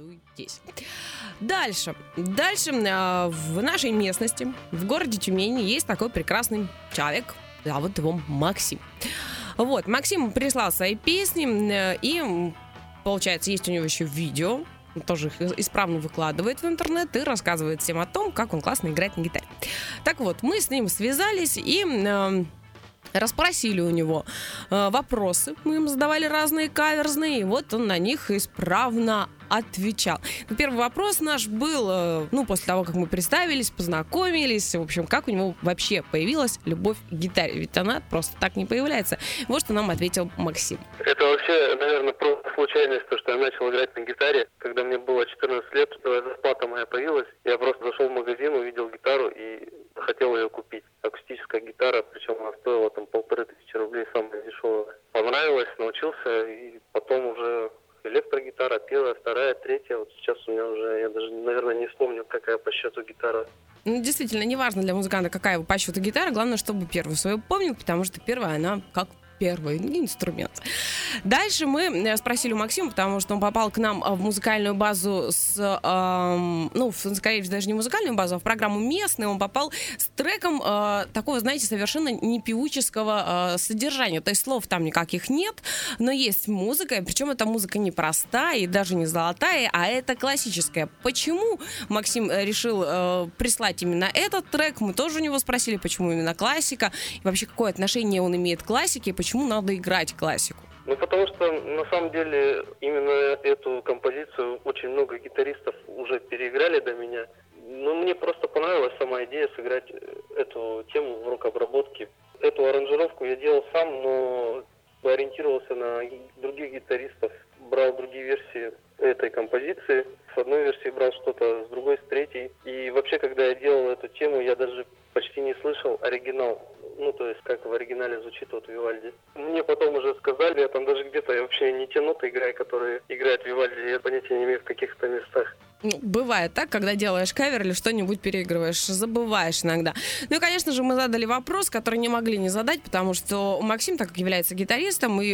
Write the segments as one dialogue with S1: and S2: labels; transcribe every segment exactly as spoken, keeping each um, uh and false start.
S1: радуйтесь. Дальше. Дальше э, в нашей местности, в городе Тюмени, есть такой прекрасный человек. Зовут его Максим. Вот, Максим прислал свои песни, э, и, получается, есть у него еще видео. Он тоже их исправно выкладывает в интернет и рассказывает всем о том, как он классно играет на гитаре. Так вот, мы с ним связались и э, расспросили у него э, вопросы. Мы ему задавали разные каверзные, и вот он на них исправно отвечал. Первый вопрос наш был, э, ну, после того, как мы представились, познакомились, в общем, как у него вообще появилась любовь к гитаре, ведь она просто так не появляется. Вот что нам ответил Максим.
S2: Это вообще, наверное, просто случайность, то, что я начал играть на гитаре, когда мне было четырнадцать лет, зарплата моя появилась, я просто зашел в магазин, увидел гитару и хотел ее купить. Акустическая гитара, причем она стоила там полторы тысячи рублей, самая дешевая. Понравилось, научился, и потом уже электрогитара, первая, вторая, третья. Вот сейчас у меня уже, я даже, наверное, не вспомню, какая по счету гитара.
S1: Ну, действительно, не важно для музыканта, какая по счету гитара, главное, чтобы первую свою помнил, потому что первая, она как первый инструмент. Дальше мы спросили у Максима, потому что он попал к нам в музыкальную базу с, эм, ну, скорее даже не музыкальную базу, а в программу местную. Он попал с треком э, такого, знаете, совершенно не певуческого э, содержания. То есть слов там никаких нет, но есть музыка, причем эта музыка не простая и даже не золотая, а это классическая. Почему Максим решил э, прислать именно этот трек? Мы тоже у него спросили, почему именно классика, и вообще какое отношение он имеет к классике, почему Почему надо играть классику?
S2: Ну, потому что, на самом деле, именно эту композицию очень много гитаристов уже переиграли до меня. Ну, мне просто понравилась сама идея сыграть эту тему в рок-обработке. Эту аранжировку я делал сам, но ориентировался на других гитаристов, брал другие версии этой композиции. С одной версии брал что-то, с другой, с третьей. И вообще, когда я делал эту тему, я даже почти не слышал оригинал. Ну, то есть, как в оригинале звучит вот Вивальди. Мне потом уже сказали, я там даже где-то, я вообще не те ноты играю, которые играет Вивальди, я понятия не имею в каких-то местах.
S1: Ну, бывает так, когда делаешь кавер или что-нибудь переигрываешь, забываешь иногда. Ну и, конечно же, мы задали вопрос, который не могли не задать, потому что Максим, так как является гитаристом, и,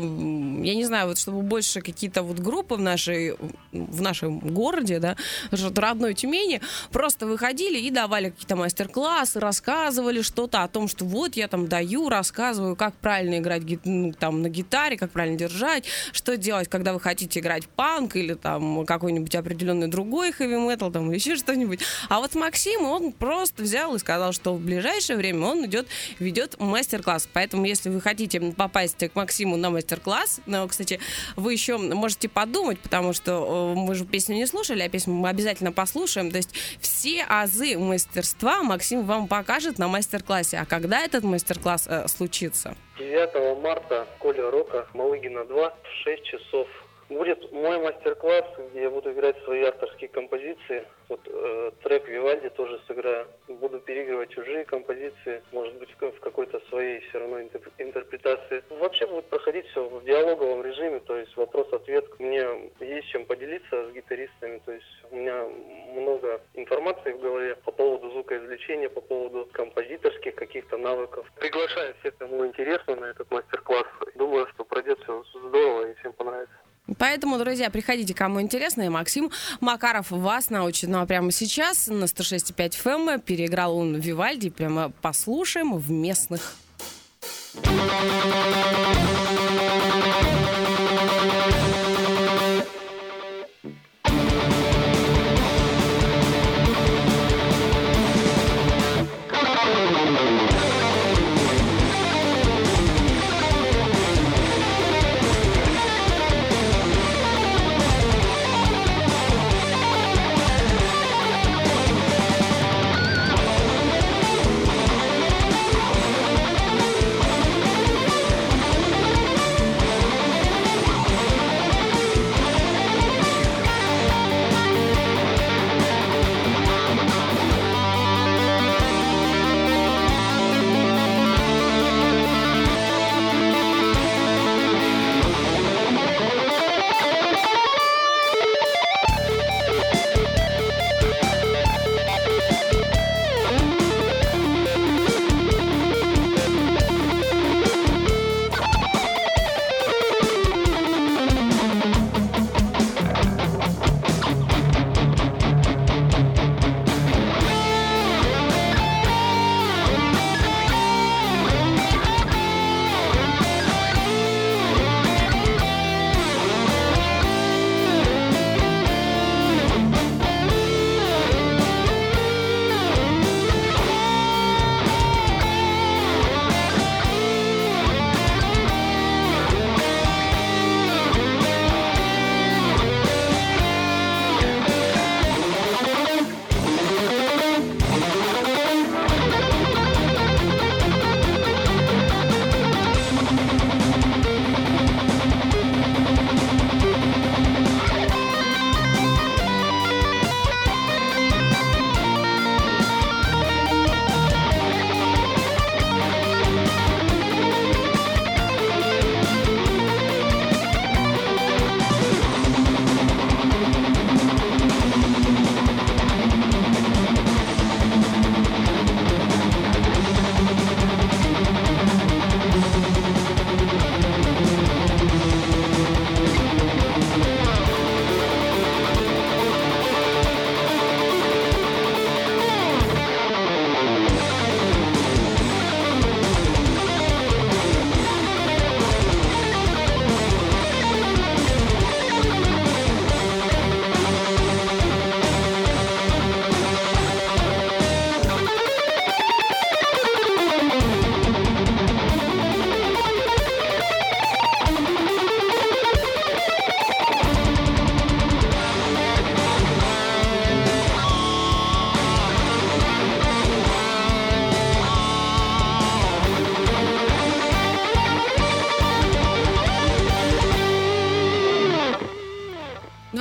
S1: э, я не знаю, вот чтобы больше какие-то вот группы в нашей, в нашем городе, да, родной Тюмени, просто выходили и давали какие-то мастер-классы, рассказывали что-то о том, что вот я там даю, рассказываю, как правильно играть ну, там, на гитаре, как правильно держать, что делать, когда вы хотите играть панк или там какой-нибудь определенный другой хэви-метал, там, или еще что-нибудь. А вот Максим, он просто взял и сказал, что в ближайшее время он идет, ведет мастер-класс. Поэтому, если вы хотите попасть к Максиму на мастер-класс, ну, кстати, вы еще можете подумать, потому что мы же песню не слушали, а песню мы обязательно послушаем. То есть все азы мастерства Максим вам покажет на мастер-классе. А когда этот мастер-класс э, случится?
S2: девятого марта, Коля Рока, Малыгина два, в шесть часов. Будет мой мастер-класс, где я буду играть свои авторские композиции. Вот э, трек Вивальди тоже сыграю. Буду переигрывать чужие композиции, может быть, в какой-то своей все равно интерпретации. Вообще будет проходить все в диалоговом режиме, то есть вопрос-ответ. Мне есть чем поделиться с гитаристами, то есть у меня много информации в голове по поводу звукоизвлечения, по поводу композиторских каких-то навыков. Приглашаю всех, кому интересно, на этот мастер-класс. Думаю, что пройдет все здорово и всем понравится.
S1: Поэтому, друзья, приходите, кому интересно, и Максим Макаров вас научит. Ну а прямо сейчас на сто шесть и пять эф эм переиграл он Вивальди. Прямо послушаем в местных.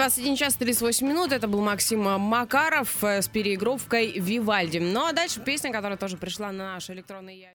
S1: двадцать один час тридцать восемь минут. Это был Максим Макаров с переигровкой «Вивальди». Ну а дальше песня, которая тоже пришла на наш электронный ящик.